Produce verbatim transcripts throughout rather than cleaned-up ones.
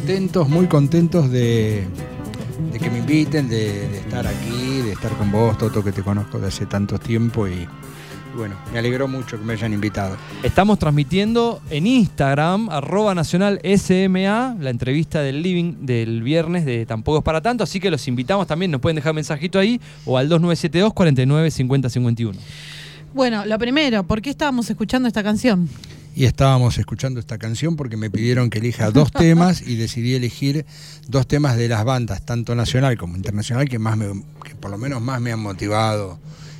contentos, muy contentos de, de que me inviten, de, de estar aquí, de estar con vos, Toto, que te conozco de hace tanto tiempo y bueno, me alegró mucho que me hayan invitado. Estamos transmitiendo en Instagram, arroba nacional S M A, la entrevista del Living del viernes de Tampoco es para tanto, así que los invitamos también, nos pueden dejar mensajito ahí o al dos nueve siete dos, cuarenta y nueve, cincuenta, cincuenta y uno. Bueno, lo primero, ¿por qué estábamos escuchando esta canción? Y estábamos escuchando esta canción porque me pidieron que elija dos temas y decidí elegir dos temas de las bandas, tanto nacional como internacional, que más me, que por lo menos más me han motivado.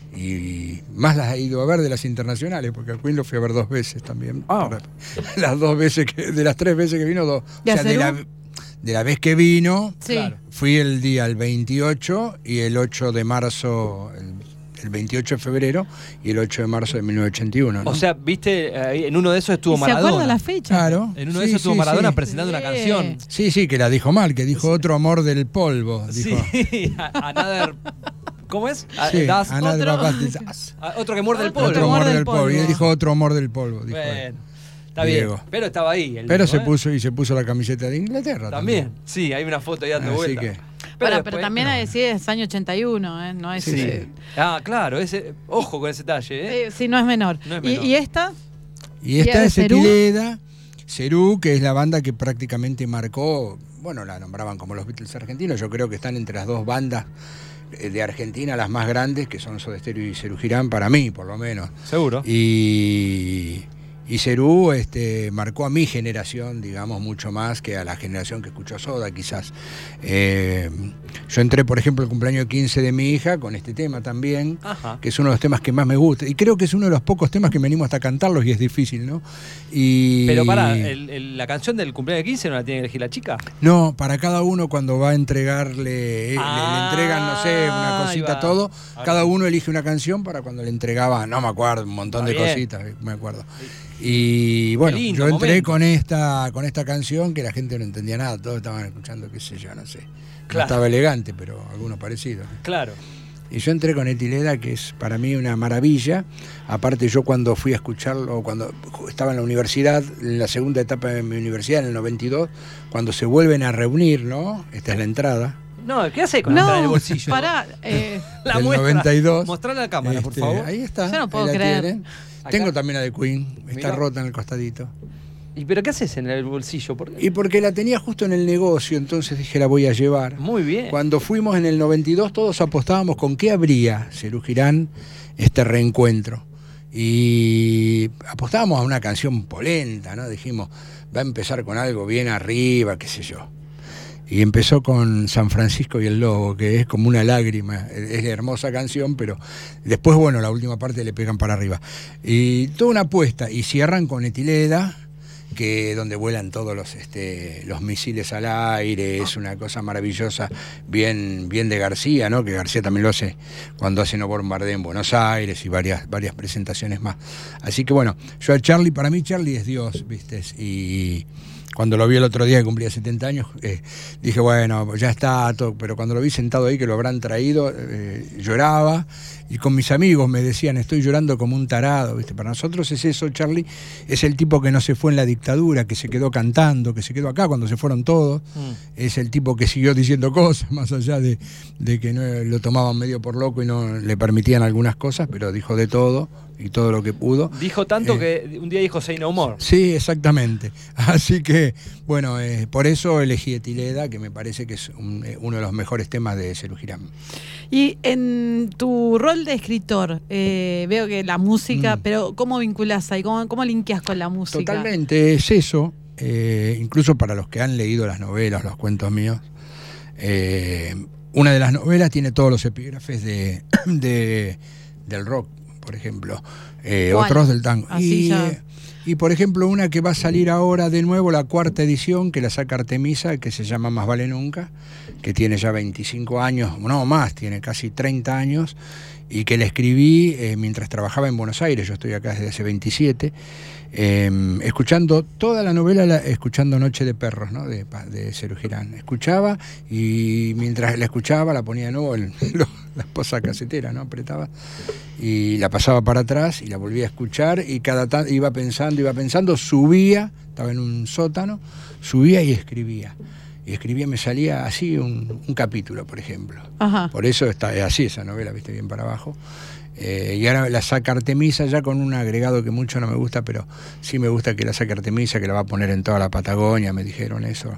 Y más las he ido a ver de las internacionales, porque al Queen lo fui a ver dos veces también. Oh. Las dos veces, que, de las tres veces que vino, dos. O sea, de la, de la vez que vino, sí. Claro. Fui el día el veintiocho y el ocho de marzo, el, el veintiocho de febrero y el ocho de marzo de mil novecientos ochenta y uno, ¿no? O sea, viste, en uno de esos estuvo Maradona. ¿Se acuerda la fecha? Claro. En uno sí, de esos estuvo sí, Maradona sí. presentando sí. una canción. Sí, sí, que la dijo mal, que dijo otro amor del polvo. Dijo. Sí, another... ¿Cómo es? Sí, das otro, otro que muerde el polvo. Otro amor del polvo. Y él dijo otro amor del polvo. Dijo bueno, está Diego. bien. Pero estaba ahí. Pero dijo, se ¿eh? puso y se puso la camiseta de Inglaterra. También. También. Sí, hay una foto ahí dando Así vuelta. Que... Pero, pero, después, pero también no. hay que decir es año ochenta y uno, ¿eh? No es sí, ese... sí. Ah, claro, ese, ojo con ese detalle, ¿eh? Eh, sí, no es menor. No es menor. ¿Y, ¿Y esta? Y esta ¿Y es Cerú? Etileda, Cerú, que es la banda que prácticamente marcó, bueno, la nombraban como los Beatles argentinos, yo creo que están entre las dos bandas de Argentina, las más grandes, que son Soda Stereo y Cerú Girán, para mí, por lo menos. Seguro. Y, y Cerú este, marcó a mi generación, digamos, mucho más que a la generación que escuchó Soda, quizás. Eh, yo entré, por ejemplo, el cumpleaños quince de mi hija con este tema también, Ajá. que es uno de los temas que más me gusta. Y creo que es uno de los pocos temas que me animo hasta a cantarlos y es difícil, ¿no? Y... Pero pará, el, el, ¿la canción del cumpleaños de quince no la tiene que elegir la chica? No, para cada uno cuando va a entregarle, eh, ah, le, le entregan, no sé, una cosita, todo, Ahora cada sí. uno elige una canción para cuando le entregaba, no me acuerdo, un montón Está de bien. cositas, me acuerdo. Y bueno, lindo yo entré momento. con esta con esta canción que la gente no entendía nada, todos estaban escuchando, qué sé yo, no sé. Claro. No estaba elegante, pero algunos parecidos. Claro. Y yo entré con Etileda, que es para mí una maravilla. Aparte, yo cuando fui a escucharlo, cuando estaba en la universidad, en la segunda etapa de mi universidad, en el noventa y dos, cuando se vuelven a reunir, ¿no? Esta es la entrada. No, ¿qué hace con no, la entrada en el bolsillo? Pará. Eh, la del muestra. noventa y dos. Mostrarle a la cámara, por Este, favor. Ahí está. Yo no puedo ahí la creer. tienen. Acá. Tengo también la de Queen, está Mirá. rota en el costadito. ¿Y pero qué haces en el bolsillo? ¿Por qué? Y porque la tenía justo en el negocio, entonces dije la voy a llevar. Muy bien. Cuando fuimos en el noventa y dos todos apostábamos con qué habría Cerú Girán este reencuentro. Y apostábamos a una canción polenta, ¿no? Dijimos, va a empezar con algo bien arriba, qué sé yo. Y empezó con San Francisco y el Lobo, que es como una lágrima, es hermosa canción, pero después, bueno, la última parte le pegan para arriba. Y toda una apuesta, y cierran con Etileda, que donde vuelan todos los este, los misiles al aire, es una cosa maravillosa, bien, bien de García, ¿no? Que García también lo hace cuando hace No Bombardé en Buenos Aires y varias, varias presentaciones más. Así que bueno, yo a Charlie, para mí Charlie es Dios, ¿viste? Y cuando lo vi el otro día que cumplía setenta años, eh, dije, bueno, ya está, todo, pero cuando lo vi sentado ahí, que lo habrán traído, eh, lloraba, y con mis amigos me decían, estoy llorando como un tarado, ¿viste? Para nosotros es eso, Charlie, es el tipo que no se fue en la dictadura, que se quedó cantando, que se quedó acá cuando se fueron todos, mm. es el tipo que siguió diciendo cosas, más allá de, de que no, lo tomaban medio por loco y no le permitían algunas cosas, pero dijo de todo, y todo lo que pudo. Dijo tanto eh, que un día dijo Say No More. Sí, exactamente. Así que, bueno, eh, por eso elegí Etileda, que me parece que es un, eh, uno de los mejores temas de Cerú Girán. Y en tu rol de escritor, eh, veo que la música, mm. pero ¿cómo vinculás ahí? ¿Cómo, cómo linkeás con la música? Totalmente, es eso. Eh, incluso para los que han leído las novelas, los cuentos míos, eh, una de las novelas tiene todos los epígrafes de, de, del rock, por ejemplo, eh, otros del tango. Así y, ya. y por ejemplo una que va a salir ahora de nuevo, la cuarta edición, que la saca Artemisa, que se llama Más Vale Nunca, que tiene ya veinticinco años, no más, tiene casi treinta años, y que la escribí eh, mientras trabajaba en Buenos Aires. Yo estoy acá desde hace veintisiete, eh, escuchando toda la novela, la, escuchando Noche de Perros, ¿no? de, de Cerú Girán. Escuchaba y mientras la escuchaba la ponía de nuevo, el, lo, la esposa casetera, ¿no? Apretaba y la pasaba para atrás y la volvía a escuchar y cada tanto iba pensando, iba pensando, subía, estaba en un sótano, subía y escribía. Y escribía, me salía así un, un capítulo, por ejemplo. Ajá. Por eso está así esa novela, viste, bien para abajo. Eh, y ahora la saca Artemisa ya con un agregado que mucho no me gusta, pero sí me gusta que la saque Artemisa, que la va a poner en toda la Patagonia, me dijeron eso.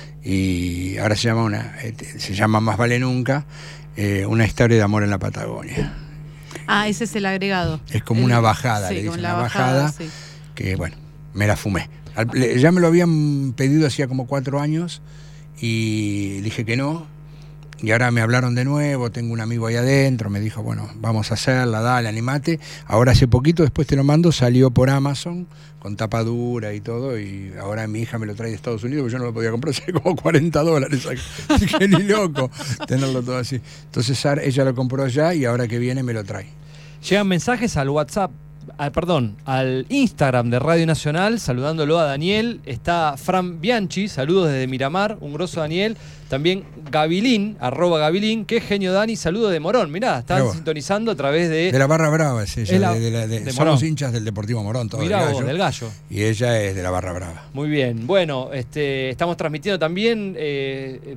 Y ahora se llama una, se llama Más vale nunca, eh, una historia de amor en la Patagonia. Ah, ese es el agregado. Es como el, una bajada, sí, le dicen, la una bajada, bajada, sí. Que bueno, me la fumé. Al, ya me lo habían pedido hacía como cuatro años y dije que no. Y ahora me hablaron de nuevo, tengo un amigo ahí adentro, me dijo, bueno, vamos a hacerla, dale, animate. Ahora hace poquito, después te lo mando, salió por Amazon, con tapa dura y todo, y ahora mi hija me lo trae de Estados Unidos, porque yo no lo podía comprar, sale como cuarenta dólares, así que ni loco tenerlo todo así. Entonces ella lo compró ya y ahora que viene me lo trae. Llegan mensajes al WhatsApp, al, perdón, al Instagram de Radio Nacional, saludándolo a Daniel. Está Fran Bianchi, saludos desde Miramar, un grosso Daniel. También Gavilín, arroba Gavilín, qué genio Dani, saludos de Morón. Mirá, están Mirá sintonizando a través de... De la Barra Brava, es ella, es la, de, de, de, de somos Morón. Hinchas del Deportivo Morón, todo Mirá del vos, gallo, del Gallo. Y ella es de la Barra Brava. Muy bien, bueno, este, estamos transmitiendo también eh,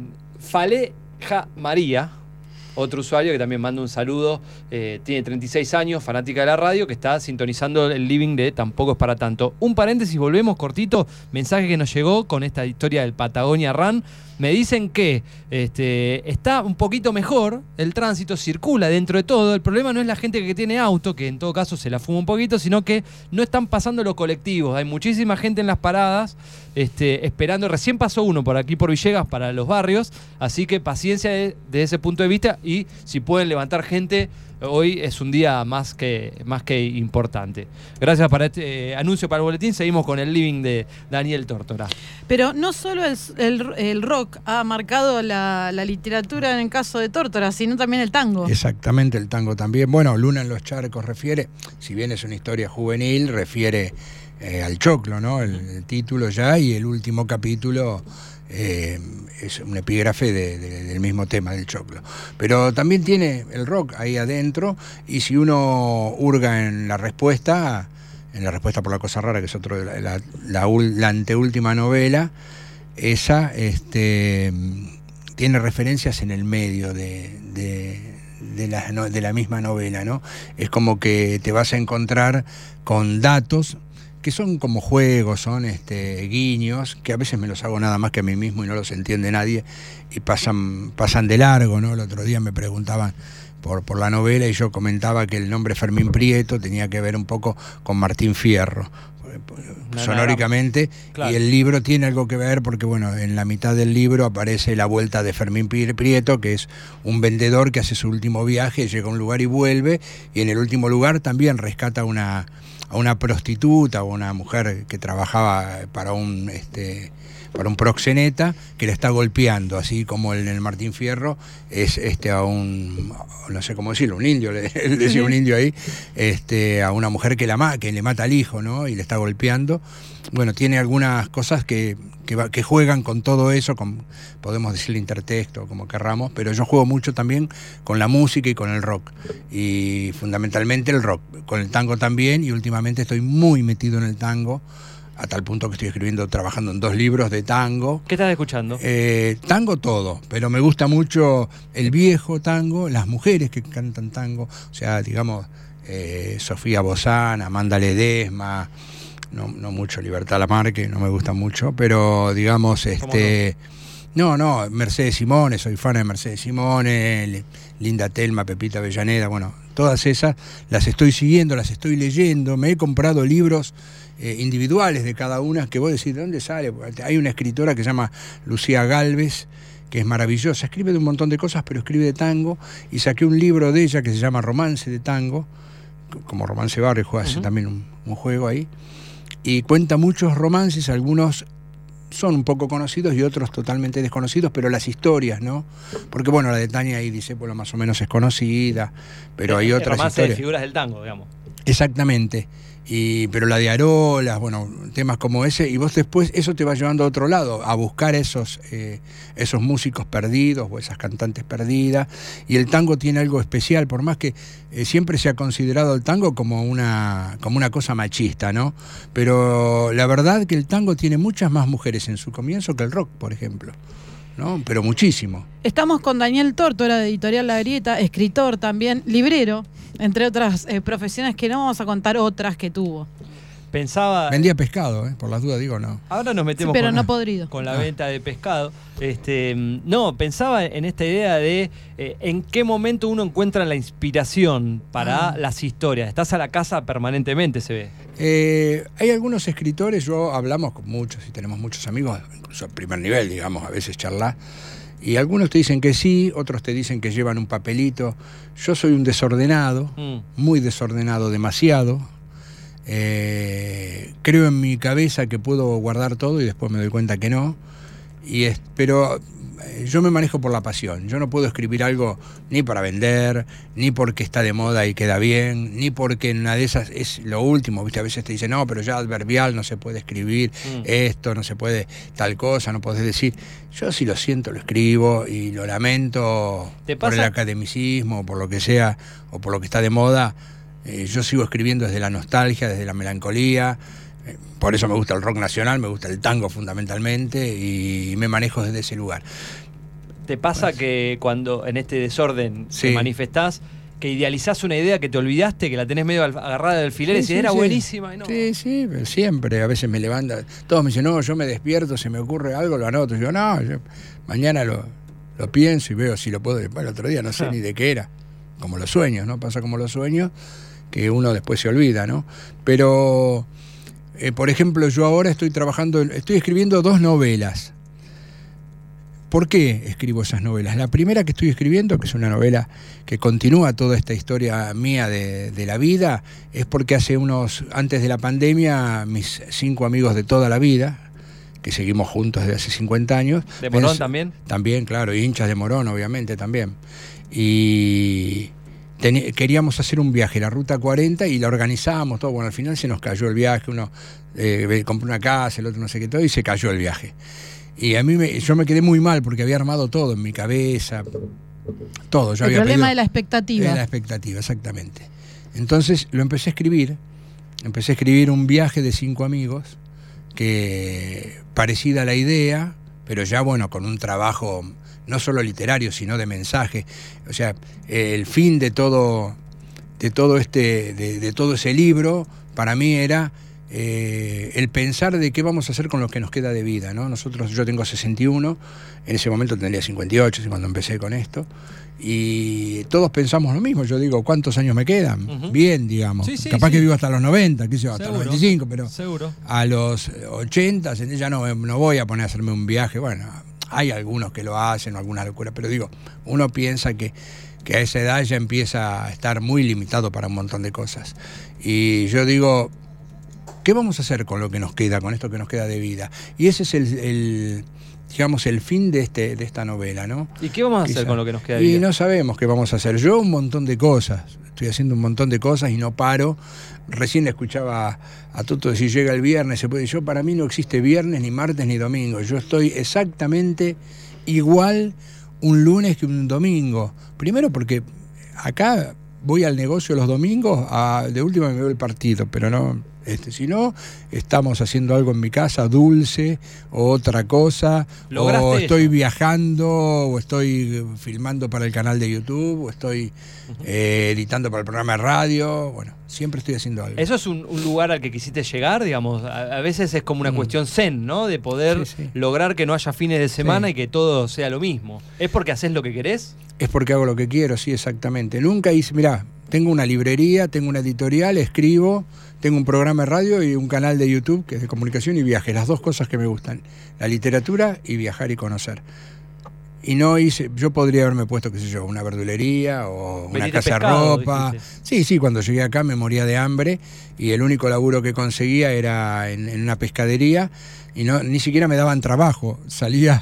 Faleja María, otro usuario que también manda un saludo, eh, tiene treinta y seis años, fanática de la radio, que está sintonizando el living de Tampoco es para tanto. Un paréntesis, volvemos cortito, mensaje que nos llegó con esta historia del Patagonia Run. Me dicen que este, está un poquito mejor, el tránsito circula dentro de todo. El problema no es la gente que tiene auto, que en todo caso se la fuma un poquito, sino que no están pasando los colectivos. Hay muchísima gente en las paradas este, esperando. Recién pasó uno por aquí por Villegas para los barrios, así que paciencia de, de ese punto de vista y si pueden levantar gente, hoy es un día más que, más que importante. Gracias por este eh, anuncio para el boletín. Seguimos con el living de Daniel Tórtora. Pero no solo el, el, el rock ha marcado la, la literatura en el caso de Tórtora, sino también el tango. Exactamente, el tango también. Bueno, Luna en los charcos refiere, si bien es una historia juvenil, refiere eh, al choclo, ¿no? El, el título ya, y el último capítulo eh, es un epígrafe de, de, del mismo tema del choclo. Pero también tiene el rock ahí adentro, y si uno hurga en la respuesta, en la respuesta por la cosa rara, que es otro de la, la, la, la anteúltima novela, esa este, tiene referencias en el medio de, de, de, la, no, de la misma novela, ¿no? Es como que te vas a encontrar con datos que son como juegos, son este, guiños, que a veces me los hago nada más que a mí mismo y no los entiende nadie y pasan, pasan de largo, ¿no? El otro día me preguntaban por, por la novela y yo comentaba que el nombre Fermín Prieto tenía que ver un poco con Martín Fierro, no, sonóricamente, no, claro. Y el libro tiene algo que ver porque, bueno, en la mitad del libro aparece la vuelta de Fermín Prieto, que es un vendedor que hace su último viaje, llega a un lugar y vuelve, y en el último lugar también rescata una, a una prostituta o una mujer que trabajaba para un... este para un proxeneta que le está golpeando, así como en el Martín Fierro es este a un, no sé cómo decirlo, un indio, le, le decía un indio ahí, este a una mujer que, la, que le mata al hijo, ¿no? Y le está golpeando. Bueno, tiene algunas cosas que, que, va, que juegan con todo eso, con, podemos decirle intertexto, como querramos, pero yo juego mucho también con la música y con el rock, y fundamentalmente el rock, con el tango también, y últimamente estoy muy metido en el tango, a tal punto que estoy escribiendo, trabajando en dos libros de tango. ¿Qué estás escuchando? Eh, tango todo, pero me gusta mucho el viejo tango, las mujeres que cantan tango, o sea, digamos, eh, Sofía Bozán, Amanda Ledesma, no, no mucho Libertad Lamarque, no me gusta mucho, pero digamos, este... No, no, Mercedes Simone, soy fan de Mercedes Simone, Linda Telma, Pepita Avellaneda, bueno, todas esas las estoy siguiendo, las estoy leyendo, me he comprado libros eh, individuales de cada una, que vos decís, ¿de dónde sale? Hay una escritora que se llama Lucía Galvez, que es maravillosa, escribe de un montón de cosas, pero escribe de tango, y saqué un libro de ella que se llama Romance de Tango, como Romance Barrio, hace uh-huh. también un, un juego ahí, y cuenta muchos romances, algunos son un poco conocidos y otros totalmente desconocidos, pero las historias, ¿no? Porque, bueno, la de Tania y Discépolo más o menos es conocida, pero hay otras romance historias. De figuras del tango, digamos. Exactamente. Y, pero la de Arolas, bueno, temas como ese, y vos después eso te va llevando a otro lado, a buscar esos, eh, esos músicos perdidos o esas cantantes perdidas. Y el tango tiene algo especial, por más que eh, siempre se ha considerado el tango como una, como una cosa machista, ¿no? Pero la verdad que el tango tiene muchas más mujeres en su comienzo que el rock, por ejemplo, ¿no? Pero muchísimo. Estamos con Daniel Tórtora, de Editorial La Grieta, escritor también, librero, entre otras eh, profesiones que no vamos a contar otras que tuvo. Pensaba... Vendía pescado, ¿eh? Por las dudas digo no. Ahora nos metemos sí, pero con, no podrido. con la Ah. venta de pescado. Este, no, pensaba en esta idea de eh, en qué momento uno encuentra la inspiración para Ah. las historias. Estás a la casa permanentemente, se ve. Eh, hay algunos escritores, yo hablamos con muchos y tenemos muchos amigos, incluso a primer nivel, digamos, a veces charlar. Y algunos te dicen que sí, otros te dicen que llevan un papelito. Yo soy un desordenado, Mm. muy desordenado, demasiado. Eh, creo en mi cabeza que puedo guardar todo y después me doy cuenta que no. Y es, pero eh, yo me manejo por la pasión. Yo no puedo escribir algo ni para vender, ni porque está de moda y queda bien, ni porque en una de esas es lo último. ¿Viste? A veces te dicen, no, pero ya adverbial no se puede escribir, Mm. esto no se puede, tal cosa, no podés decir. Yo si lo siento, lo escribo y lo lamento ¿Te por el pasa? academicismo, por lo que sea, o por lo que está de moda. Eh, yo sigo escribiendo desde la nostalgia, desde la melancolía. Eh, por eso me gusta el rock nacional, me gusta el tango fundamentalmente y me manejo desde ese lugar. ¿Te pasa que cuando en este desorden Sí. te manifestás, que idealizás una idea que te olvidaste, que la tenés medio al- agarrada del alfiler y Sí, decís, sí, era sí. buenísima? Y no. Sí, sí, pero siempre. A veces me levanta. Todos me dicen, no, yo me despierto, se me ocurre algo, lo anoto. Y yo, no, yo mañana lo, lo pienso y veo si lo puedo. Bueno, el otro día no sé Ah. ni de qué era. Como los sueños, ¿no? Pasa como los sueños, que uno después se olvida, ¿no? Pero, eh, por ejemplo, yo ahora estoy trabajando, estoy escribiendo dos novelas. ¿Por qué escribo esas novelas? La primera que estoy escribiendo, que es una novela que continúa toda esta historia mía de, de la vida, es porque hace unos, antes de la pandemia, mis cinco amigos de toda la vida, que seguimos juntos desde hace cincuenta años. ¿De Morón pens- también? También, claro, y hinchas de Morón, obviamente, también. Y teni- queríamos hacer un viaje, la Ruta cuarenta, y la organizábamos todo. Bueno, al final se nos cayó el viaje, uno eh, compró una casa, el otro no sé qué todo, y se cayó el viaje. Y a mí me, yo me quedé muy mal porque había armado todo en mi cabeza, todo. Yo El había problema pedido- de la expectativa. de la expectativa, exactamente. Entonces lo empecé a escribir, empecé a escribir un viaje de cinco amigos, que parecida a la idea, pero ya bueno, con un trabajo no solo literario, sino de mensaje. O sea, el fin de todo, de todo este, de, de todo ese libro, para mí era eh, el pensar de qué vamos a hacer con lo que nos queda de vida, ¿no? Nosotros, yo tengo sesenta y uno, en ese momento tendría cincuenta y ocho, cuando empecé con esto, y todos pensamos lo mismo. Yo digo, ¿cuántos años me quedan? Ujú. Bien, digamos. Sí, sí, Capaz sí. que vivo hasta los noventa, qué sé yo, hasta los Seguro. veinticinco, pero Seguro. a los ochenta ya no, no voy a poner a hacerme un viaje. Bueno, hay algunos que lo hacen o alguna locura, pero digo, uno piensa que, que a esa edad ya empieza a estar muy limitado para un montón de cosas. Y yo digo, ¿qué vamos a hacer con lo que nos queda, con esto que nos queda de vida? Y ese es el, el digamos, el fin de, este, de esta novela, ¿no? ¿Y qué vamos a Quizá. hacer con lo que nos queda de Y vida? no sabemos qué vamos a hacer. Yo un montón de cosas. Estoy haciendo un montón de cosas y no paro. Recién escuchaba a Toto decir, llega el viernes, se puede. Yo, para mí no existe viernes, ni martes, ni domingo. Yo estoy exactamente igual un lunes que un domingo. Primero porque acá voy al negocio los domingos, a, de última me veo el partido, pero no... Este, si no, estamos haciendo algo en mi casa, dulce, o otra cosa, ¿Lograste o estoy eso? viajando, o estoy filmando para el canal de YouTube, o estoy eh, editando para el programa de radio. Bueno, siempre estoy haciendo algo. ¿Eso es un, un lugar al que quisiste llegar, digamos? A, a veces es como una Mm. cuestión zen, ¿no? De poder Sí, sí. lograr que no haya fines de semana Sí. y que todo sea lo mismo. ¿Es porque haces lo que querés? Es porque hago lo que quiero, sí, exactamente. Nunca hice, mirá, tengo una librería, tengo una editorial, escribo, tengo un programa de radio y un canal de YouTube que es de comunicación y viaje, las dos cosas que me gustan, la literatura y viajar y conocer. Y no hice, yo podría haberme puesto, qué sé yo, una verdulería o una Vendiste casa pescado, de ropa. dijiste. Sí, sí, cuando llegué acá me moría de hambre y el único laburo que conseguía era en, en una pescadería y no, ni siquiera me daban trabajo, salía a,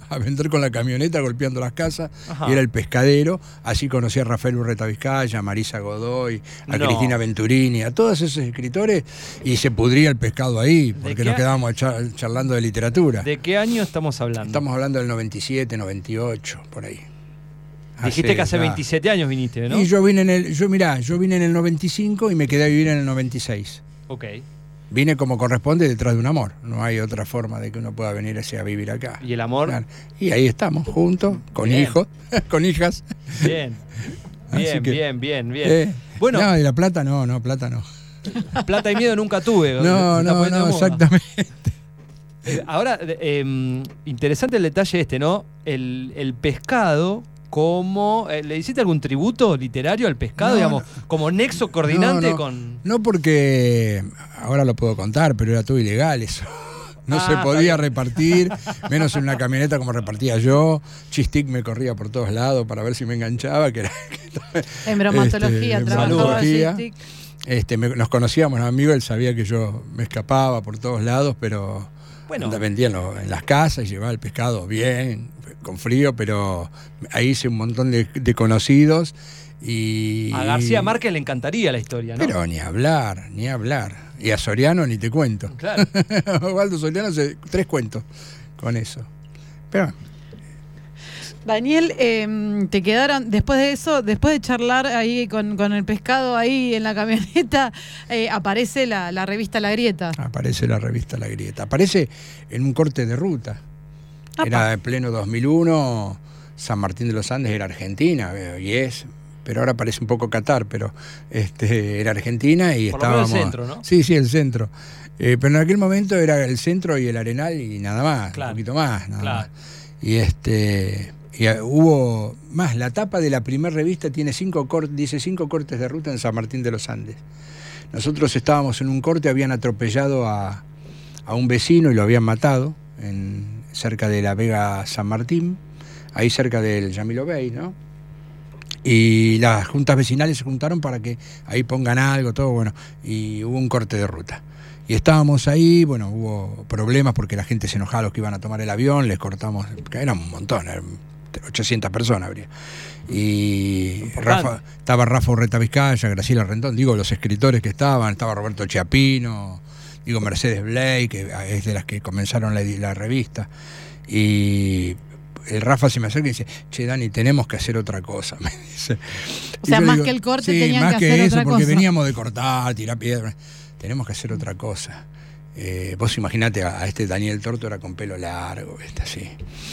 a vender con la camioneta golpeando las casas. Ajá. Y era el pescadero. Así conocí a Rafael Urreta Vizcaya, a Marisa Godoy, a No. Cristina Venturini, a todos esos escritores, y se pudría el pescado ahí, porque qué nos a- quedábamos char- charlando de literatura. ¿De qué año estamos hablando? Estamos hablando del noventa y siete, noventa y ocho, por ahí. Dijiste que hace ya- veintisiete años viniste, ¿no? Y yo vine en el, yo mirá, yo vine en el noventa y cinco y me quedé a vivir en el noventa y seis. Ok. Vine como corresponde detrás de un amor. No hay otra forma de que uno pueda venir así a vivir acá. ¿Y el amor? Claro. Y ahí estamos, juntos, con Bien. hijos, con hijas. Bien. Así Bien, que- bien, bien, bien. Eh, Bueno, No, y la plata no, no, plata no. plata y miedo nunca tuve. No, Se está no, poniendo no, de moda. exactamente. Eh, ahora, eh, eh, interesante el detalle este, ¿no? El, el pescado como... eh, ¿Le hiciste algún tributo literario al pescado, No, digamos, no. como nexo coordinante No, no. con... No porque, ahora lo puedo contar, pero era todo ilegal eso. No Ah, se está podía bien. repartir, menos en una camioneta como repartía yo. Chistic me corría por todos lados para ver si me enganchaba, que era... En bromatología, Este, trabajaba bromatología. allí. Este, me- nos conocíamos, los amigos, él sabía que yo me escapaba por todos lados, pero Bueno. la vendía en, lo- en las casas y llevaba el pescado bien, con frío, pero ahí hice un montón de, de conocidos y... A García Márquez le encantaría la historia, ¿no? Pero ni hablar, ni hablar. Y a Soriano ni te cuento. Claro. Waldo Soriano hace tres cuentos con eso. Pero Daniel, eh, te quedaron, después de eso, después de charlar ahí con, con el pescado ahí en la camioneta, eh, aparece la, la revista La Grieta. aparece la revista La Grieta. Aparece en un corte de ruta. Apa. Era en pleno dos mil uno, San Martín de los Andes era Argentina, eh, y es, pero ahora parece un poco Qatar, pero este era Argentina y Por lo menos estábamos... el centro, ¿no? Sí, sí, el centro. Eh, pero en aquel momento era el centro y el Arenal y nada más, Claro. un poquito más, nada Claro. más. Y este... Y eh, hubo más, la tapa de la primera revista tiene cinco cortes, dice cinco cortes de ruta en San Martín de los Andes. Nosotros estábamos en un corte, habían atropellado a, a un vecino y lo habían matado en, cerca de la Vega San Martín, ahí cerca del Yamilo Bey, ¿no? Y las juntas vecinales se juntaron para que ahí pongan algo, todo bueno, y hubo un corte de ruta. Y estábamos ahí, bueno, hubo problemas porque la gente se enojaba los que iban a tomar el avión, les cortamos, que eran un montón, eran ochocientas personas habría. Y Importante. Rafa, estaba Rafa Urreta Vizcaya, Graciela Rendón, digo, los escritores que estaban, estaba Roberto Chiapino, digo, Mercedes Blake, que es de las que comenzaron la, la revista. Y el Rafa se me acerca y dice, che, Dani, tenemos que hacer otra cosa, me dice. O sea, Y yo más digo, que el corte sí, tenían más que que hacer eso, otra porque cosa. veníamos de cortar, tirar piedras. Tenemos que hacer otra cosa. Eh, vos imaginate a, a este Daniel Tórtora con pelo largo, ¿viste? Así.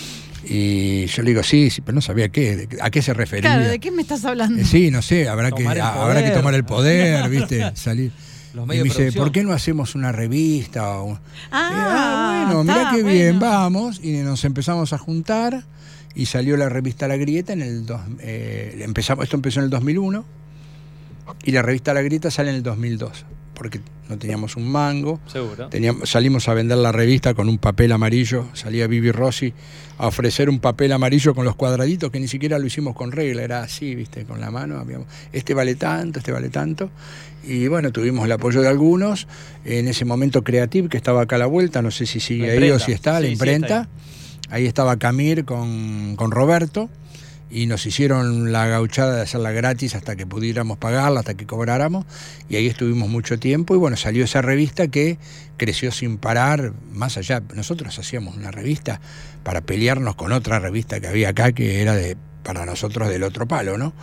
Y yo le digo, sí, sí, pero no sabía qué, de- a qué se refería. Claro, ¿de qué me estás hablando? Eh, sí, no sé, habrá que, Tomar el a- habrá que poder. tomar el poder, ¿viste? Salir. Los Y me medios de dice, producción. ¿por qué no hacemos una revista? O un- Ah, Eh, bueno, mirá está, qué bien, bueno. vamos. Y nos empezamos a juntar y salió la revista La Grieta en el... Dos, eh, empezamos, esto empezó en el dos mil uno y la revista La Grieta sale en el dos mil dos, porque no teníamos un mango. Seguro. Teníamos, salimos a vender la revista con un papel amarillo, salía Vivi Rossi a ofrecer un papel amarillo con los cuadraditos, que ni siquiera lo hicimos con regla, era así, viste, con la mano, habíamos, este vale tanto, este vale tanto, y bueno, tuvimos el apoyo de algunos, en ese momento Creative, que estaba acá a la vuelta, no sé si sigue La ahí o imprenta. si está, la Sí, sí, imprenta, está ahí estaba Camir con, con Roberto, y nos hicieron la gauchada de hacerla gratis hasta que pudiéramos pagarla, hasta que cobráramos, y ahí estuvimos mucho tiempo, y bueno, salió esa revista que creció sin parar, más allá, nosotros hacíamos una revista para pelearnos con otra revista que había acá, que era de para nosotros del otro palo, ¿no?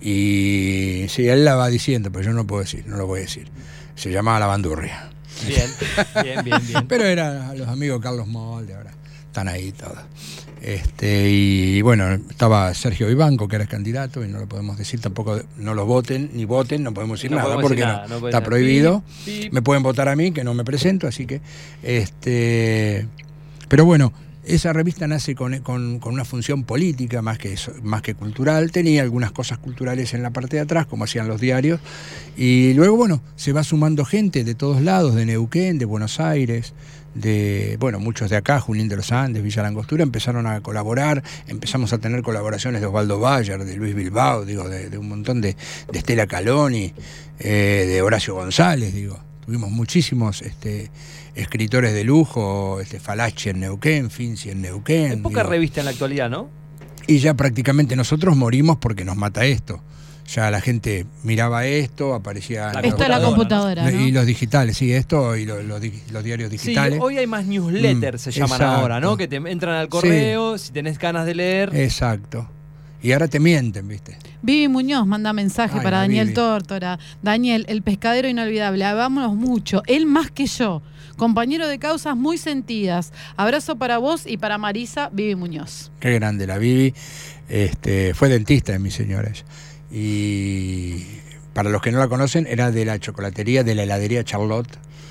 Y sí, él la va diciendo, pero yo no puedo decir, no lo voy a decir. Se llamaba La Bandurria. Bien, bien, bien, bien. Pero eran los amigos Carlos Molde, ahora están ahí todos. Este, y bueno, estaba Sergio Vivanco, que era el candidato, y no lo podemos decir tampoco, no lo voten, ni voten, no podemos decir No nada, podemos porque decir no, nada, no podemos está decir- prohibido. Pip, pip. Me pueden votar a mí, que no me presento, así que... este Pero bueno, esa revista nace con, con, con una función política más que, eso, más que cultural. Tenía algunas cosas culturales en la parte de atrás, como hacían los diarios. Y luego, bueno, se va sumando gente de todos lados, de Neuquén, de Buenos Aires, de, bueno, muchos de acá, Junín de los Andes, Villa Langostura, empezaron a colaborar. Empezamos a tener colaboraciones de Osvaldo Bayer, de Luis Bilbao, digo, de, de un montón de, de Estela Caloni, eh, de Horacio González, digo. tuvimos muchísimos este, escritores de lujo, este, Falachi en Neuquén, Finzi en Neuquén. Hay poca digo, revista en la actualidad, ¿no? y ya prácticamente nosotros morimos porque nos mata esto. Ya la gente miraba esto, aparecía... La Esto es la computadora, ¿no? Y los digitales, sí, esto y los, los, los diarios digitales. Sí, hoy hay más newsletters, Mm, se llaman exacto. ahora, ¿no? Que te entran al correo, si tenés ganas de leer. Exacto. Y ahora te mienten, ¿viste? Vivi Muñoz manda mensaje Ay, para la Daniel Vivi. Tórtora. Daniel, el pescadero inolvidable, hablámonos mucho, él más que yo. Compañero de causas muy sentidas. Abrazo para vos y para Marisa, Vivi Muñoz. Qué grande la Vivi. Este, fue dentista de mis señores. Y para los que no la conocen, era de la chocolatería de la heladería Charlotte.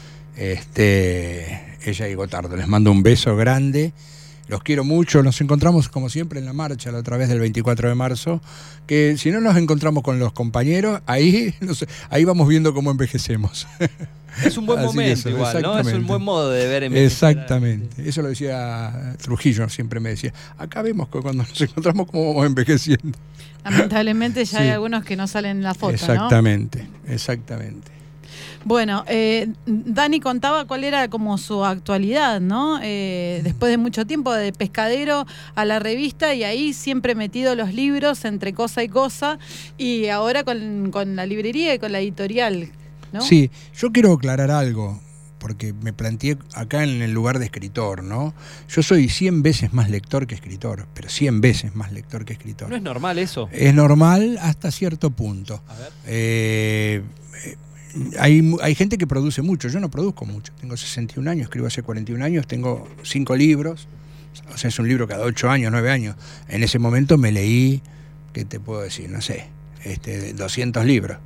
Este, ella y Gotardo. Les mando un beso grande. Los quiero mucho. Nos encontramos como siempre en la marcha la otra vez del veinticuatro de marzo. Que si no nos encontramos con los compañeros, ahí, no sé, ahí vamos viendo cómo envejecemos. Es un buen Así que momento eso, igual, ¿no? Es un exactamente. buen modo de ver envejecer. Exactamente. Eso lo decía Trujillo, siempre me decía. Acá vemos que cuando nos encontramos cómo vamos envejeciendo. Lamentablemente ya Sí. hay algunos que no salen en la foto, Exactamente, exactamente. ¿no? Bueno, eh, Dani contaba cuál era como su actualidad, ¿no? Eh, después de mucho tiempo de pescadero a la revista y ahí siempre metido los libros entre cosa y cosa y ahora con, con la librería y con la editorial, ¿no? Sí, yo quiero aclarar algo, porque me planteé acá en el lugar de escritor, ¿no? Yo soy cien veces más lector que escritor, pero cien veces más lector que escritor. ¿No es normal eso? Es normal hasta cierto punto. A ver. Eh, eh, hay, hay gente que produce mucho, yo no produzco mucho. Tengo sesenta y un años, escribo hace cuarenta y un años, tengo cinco libros, o sea, es un libro cada ocho años, nueve años. En ese momento me leí, ¿qué te puedo decir? No sé, este, doscientos libros.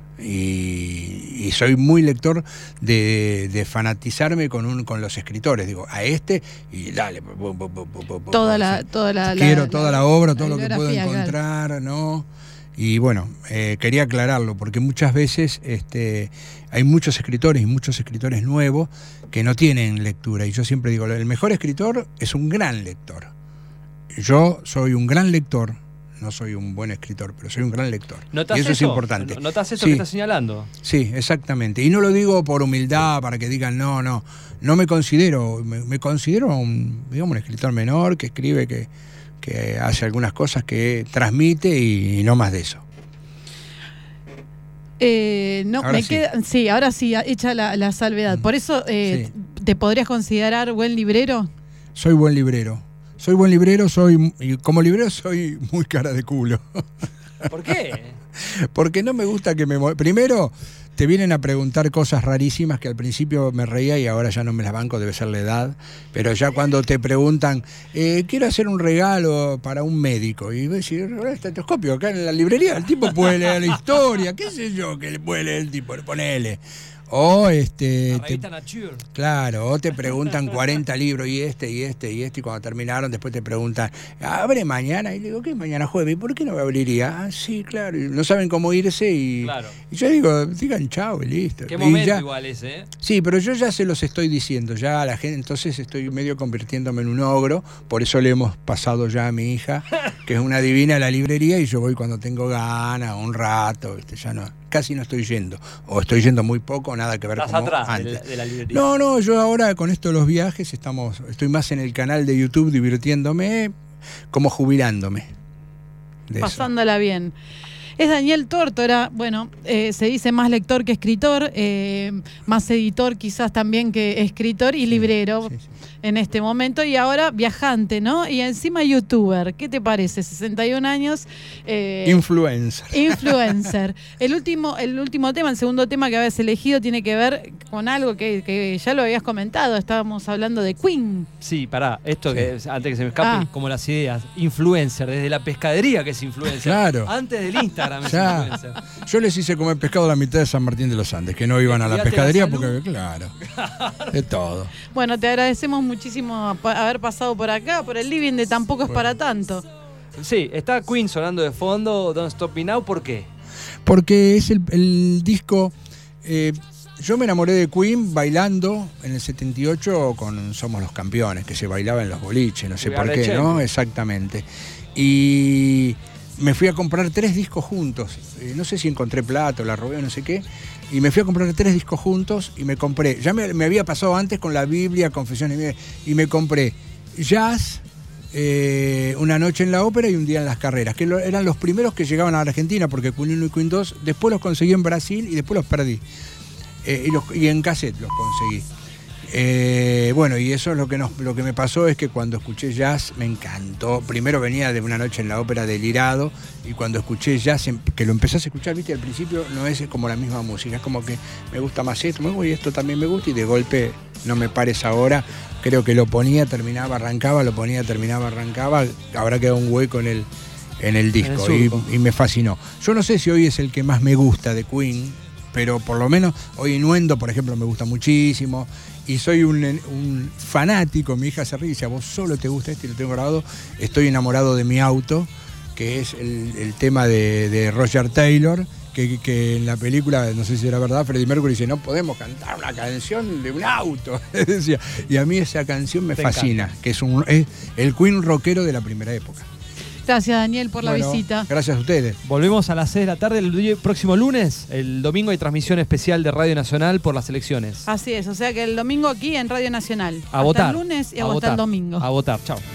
Y, y soy muy lector de, de fanatizarme con un con los escritores, digo, a este y dale, bu, bu, bu, bu, bu, bu, Toda bu, la, sí. toda la, quiero la- toda la- la obra, la todo lo que puedo bibliografía, claro. encontrar, ¿no? Y bueno, eh, quería aclararlo, porque muchas veces este, hay muchos escritores y muchos escritores nuevos que no tienen lectura, y yo siempre digo, el mejor escritor es un gran lector. Yo soy un gran lector, no soy un buen escritor, pero soy un gran lector. ¿Notás Y eso, eso? es importante. ¿Notás eso Sí. que estás señalando? Sí, exactamente. Y no lo digo por humildad, para que digan, no, no. No me considero, me, me considero un, digamos, un escritor menor que escribe, que, que hace algunas cosas, que transmite y, y no más de eso. Eh, no, Ahora me sí. queda, sí, ahora sí, hecha la, la salvedad. Mm. Por eso, eh, Sí. ¿te podrías considerar buen librero? Soy buen librero. Soy buen librero, soy y como librero soy muy cara de culo. ¿Por qué? Porque no me gusta que me... mo- Primero, te vienen a preguntar cosas rarísimas que al principio me reía y ahora ya no me las banco, debe ser la edad. Pero ya cuando te preguntan, eh, quiero hacer un regalo para un médico. Y ves, y el estetoscopio acá en la librería, el tipo puede leer la historia, qué sé yo, que le puede leer el tipo, ponele. O este... La te- revista Nature. Claro, o te preguntan cuarenta libros y este, y este, y este, y cuando terminaron después te preguntan, ¿abre mañana? Y le digo, ¿qué es mañana jueves? ¿Y por qué no me abriría? Ah, sí, claro, y no saben cómo irse y, Claro. y yo digo, digan chao y listo. Qué Y momento ya- igual ese, ¿eh? Sí, pero yo ya se los estoy diciendo, ya a la gente, entonces estoy medio convirtiéndome en un ogro, por eso le hemos pasado ya a mi hija, que es una divina a la librería, y yo voy cuando tengo ganas, un rato, ¿viste? Ya no, casi no estoy yendo, o estoy yendo muy poco, nada que ver Estás como atrás de antes. la, de la librería. No, no, yo ahora con esto de los viajes estamos, estoy más en el canal de YouTube divirtiéndome, como jubilándome. De eso. Pasándola bien. Es Daniel Tórtora, bueno, eh, se dice más lector que escritor, eh, más editor quizás también que escritor y librero Sí, sí. en este momento y ahora viajante, ¿no? Y encima youtuber, ¿qué te parece? sesenta y un años. eh, Influencer. Influencer. El último, el último tema, el segundo tema que habías elegido tiene que ver con algo que, que ya lo habías comentado. Estábamos hablando de Queen. Sí, pará, esto Sí. que antes que se me escape, Ah. como las ideas. Influencer, desde la pescadería que es influencer. Claro. Antes del Instagram es Ya. influencer. Yo les hice comer pescado a la mitad de San Martín de los Andes, que no iban a la Cuidate la pescadería salud. porque, claro, de todo. Bueno, te agradecemos muchísimo pa- haber pasado por acá, por el living de Tampoco es para tanto. Sí, está Queen sonando de fondo, Don't Stop Me Now, ¿por qué? Porque es el, el disco... eh, yo me enamoré de Queen bailando en el setenta y ocho con Somos los Campeones, que se bailaba en los boliches, no sé We por Are the qué, ¿no? Champions. Exactamente. Y me fui a comprar tres discos juntos. Eh, no sé si encontré plata o la robé o no sé qué. Y me fui a comprar tres discos juntos y me compré. Ya me, me había pasado antes con la Biblia, Confesiones, y me compré jazz, eh, Una noche en la ópera y Un día en las carreras, que lo, eran los primeros que llegaban a la Argentina, porque Queen uno y Queen dos, después los conseguí en Brasil y después los perdí. Eh, y, los, y en cassette los conseguí. Eh, bueno, y eso es lo que, nos, lo que me pasó, es que cuando escuché jazz me encantó. Primero venía de Una noche en la ópera delirado, y cuando escuché jazz, que lo empezás a escuchar, viste, al principio no es como la misma música, es como que me gusta más esto, y esto también me gusta, y de golpe No me pares ahora, creo que lo ponía, terminaba, arrancaba, lo ponía, terminaba, arrancaba, habrá quedado un hueco en el, en el disco, En el y, y me fascinó. Yo no sé si hoy es el que más me gusta de Queen, pero por lo menos hoy Innuendo, por ejemplo, me gusta muchísimo. Y soy un, un fanático, mi hija se ríe y dice, a vos solo te gusta este y lo tengo grabado. Estoy enamorado de Mi auto, que es el, el tema de, de Roger Taylor, que, que en la película, no sé si era verdad, Freddie Mercury dice, no podemos cantar una canción de un auto. Decía, y a mí esa canción me Te fascina, encanta. que es, un, es el Queen rockero de la primera época. Gracias, Daniel, por Bueno, la visita. Gracias a ustedes. Volvemos a las seis de la tarde el día- próximo lunes. El domingo hay transmisión especial de Radio Nacional por las elecciones. Así es, o sea que el domingo aquí en Radio Nacional. A hasta votar. el lunes y a hasta votar. el domingo. A votar. Chao.